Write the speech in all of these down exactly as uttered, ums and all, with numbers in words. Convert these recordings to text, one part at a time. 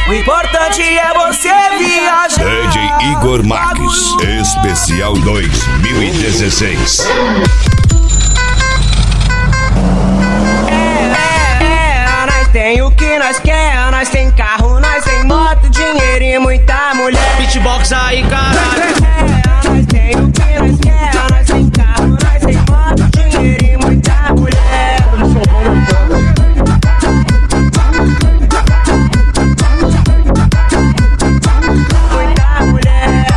O importante é você viajar. D J Igor Marques, especial dois mil e dezesseis. Tem o que nós quer, nós tem carro, nós tem moto, dinheiro e muita mulher. Beatbox aí, caralho. É, nós tem o que nós quer, nós tem carro, nós tem moto, dinheiro e muita mulher. Muita mulher.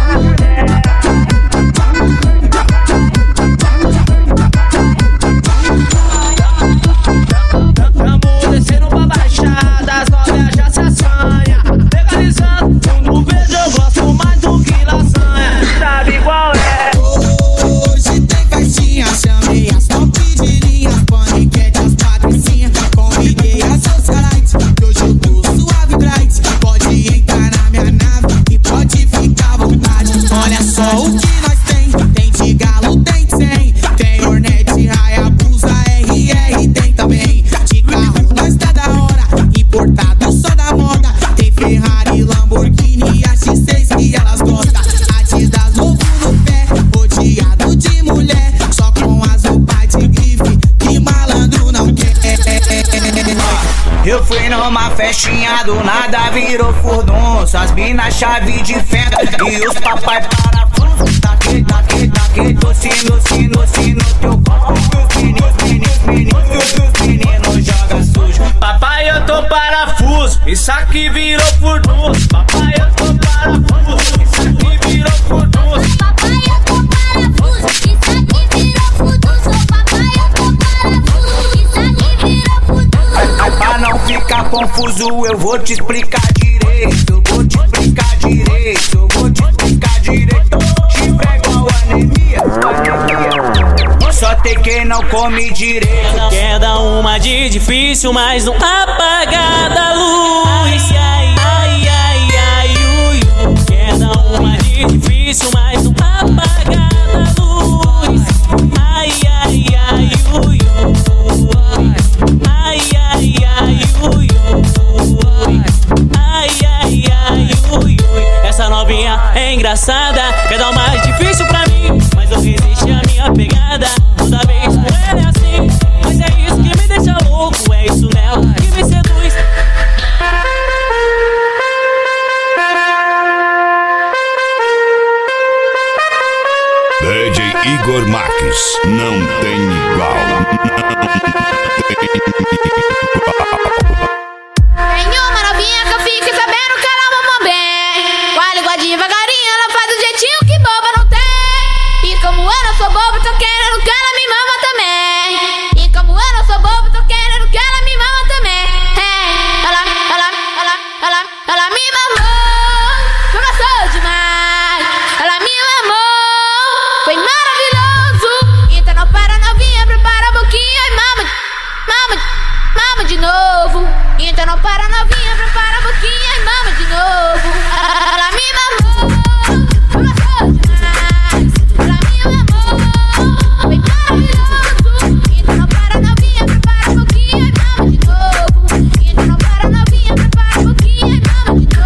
Tamo descendo pra baixada, as novinhas já se assanha. Legalizando, quando vejo eu gosto mais do que lasanha. Sabe qual é? Hoje tem festinha, chamei as top de linha, paniquete, as patricinhas, convidei as socialites, que hoje eu tô suave bright. Pode entrar na minha nave e pode ficar à vontade. Olha só o que nós tem, tem de galo, tem de cem, tem Hornet, Hayabusa, R R, tem também. De carro nós tá da hora, importado só da moda. Tem Ferrari, Lamborghini, a X seis que elas gostam. Adidas novo no pé, rodeado de mulher, só com as roupas de grife, que malandro não quer. Eu fui numa festinha, do nada virou furdunço. As minas chave de fenda e os papai parafuso. Taque, taque, taque, doce, doce, doce no teu corpo. Os meninos, meninos, meninos, os meninos joga sujo. Papai, eu tô parafuso, isso aqui virou furdunço. Papai, eu tô parafuso, isso aqui virou furdunço. Papai, eu tô parafuso, isso aqui virou furdunço. Papai, eu tô parafuso, isso aqui virou furdunço. Pra não ficar confuso, eu vou te explicar direito. Vou te explicar direito, vou te explicar direito. Chifre é igual anemia, anemia. Só tem quem não come direito. Quer dar uma de difícil, mas não apagar da luz. Ai, ai, ai, ai, ui, ui. Quer dar uma de difícil, mas não apagar da luz. Ai, ai, ai, ui, ui. Ai, ai, ai, ui, ui. Ai, ai, ai, ui, ui. Essa novinha é engraçada, quer dar o mais difícil pra mim, mas eu resisti à minha pegada. Toda vez com ela é assim, mas é isso que me deixa louco, é isso nela que me seduz. D J Igor Marques, não tem igual. Não tem igual. Tem uma novinha que eu fiquei sabendo que ela mamou bem. Com a língua devagarinho, ela faz do jeitinho que boba não tem. E como eu não sou boba, tô querendo que ela me mama também. E como eu não sou boba, tô querendo que ela me mama também. É, ela, ela, ela, ela, ela me mamou, eu gostou demais. Ela me mamou, foi maravilhoso. Então não para, novinha, prepara a boquinha e mama, mama, mama de novo. Então não para, novinha, prepara a boquinha e mama de novo. Ela me mamou, eu gostou demais. Ela me mamou, foi maravilhoso. Então não para, novinha, prepara a boquinha e mama de novo. Então não para, novinha, prepara a boquinha e mama de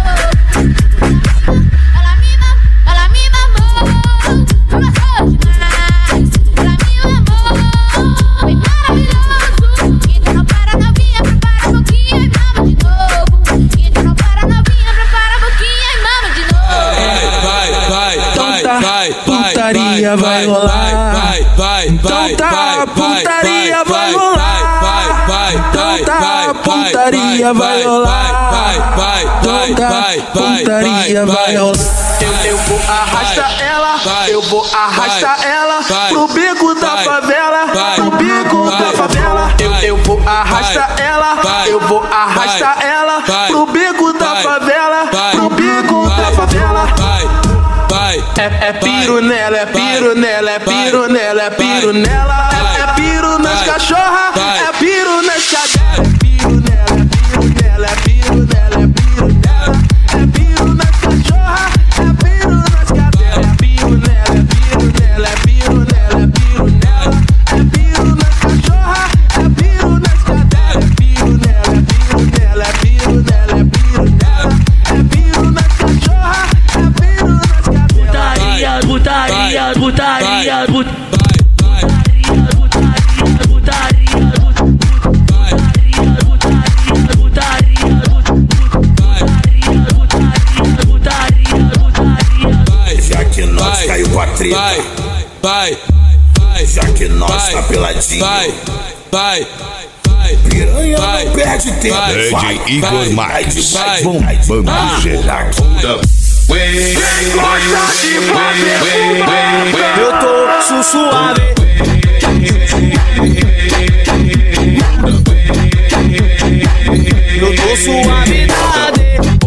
novo. Ela me mamou, ela me mamou, eu gostou demais. Ela me mamou, foi maravilhoso. Então não para, novinha, prepara a boquinha e mama de novo. Então não para, novinha, prepara a boquinha e mama de novo. Vai, vai, vai, Então tá, vai, putaria vai rolar. vai, vai, Então tá, putaria vai rolar. vai, vai, Então tá, putaria vai rolar. vai, vai, vai, Então tá, vai, putaria vai rolar. Eu, eu vou arrastar ela, vai, eu vou arrastar vai, ela vai, pro bico da vai, favela, vai, pro bico vai, da favela. Eu, eu vou arrastar vai, ela, vai, eu vou arrastar vai, ela vai, pro bico da vai, favela, vai, pro bico vai, da favela. vai, vai, É, é piro nela, é piro nela, é piro nela, é piro nela. É, é piro nas cachorra, é piro nas cadelas. É piro nela, é piro nela, é piro nela, é piro nela. É piro nas cachorra, é piro nas cadelas. É piro nela, é piro nela, é piro nela, é piro nela. É piro nas cachorra, é piro nas cadelas. É piro nela, é piro nela, é piro nela, é piro nela. Já que nós caiu com a treta, vai, vai, vai, já que nós vai, tá peladinho, vai, vai, vai, piranha vai, não perde tempo. vai, D J Igor Marques, vai, bombando geral. Eu tô suave. Eu tô suavidade.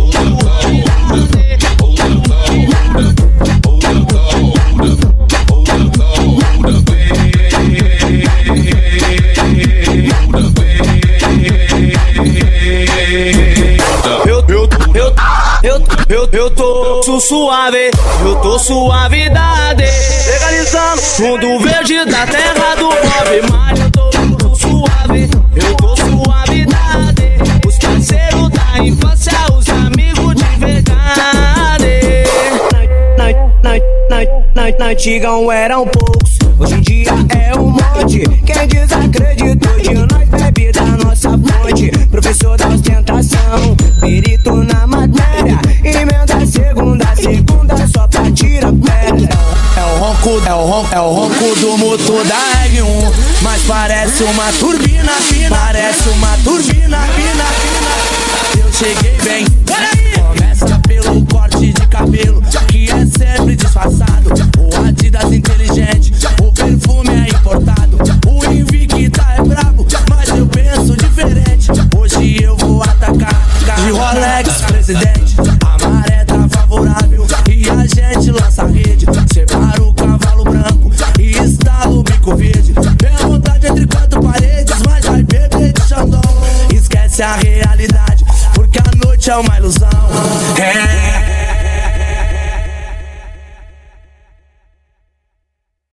Eu, eu, eu, eu, eu, eu tô su suave, eu tô suavidade. Legalizando fundo verde da terra do Bob Marley. Eu tô suave, eu tô suavidade. Os parceiros da infância, os amigos de verdade. Na, na, na, na, na antigão eram poucos, hoje em dia é um monte. Quem desacreditou de nós bebe da nossa fonte. Professor da ostentação, perito na matéria, emenda segunda, segunda só pra tirar pedra. É o ronco, é o ronco, é o ronco do motor da R um, mas parece uma turbina fina, parece uma turbina fina, fina. Eu cheguei bem, começa pelo corte de cabelo, que é sempre disfarçado. O Adidas inteligente, o perfume é importado. O Invicta é brabo, mas eu penso diferente. Hoje eu vou atacar de Rolex, presidente. A maré tá favorável e a gente lança a rede. Separa o cavalo branco e estala o bico verde. Tem a vontade entre quatro paredes, mas vai beber de Xandão. Esquece a realidade, porque a noite é uma ilusão.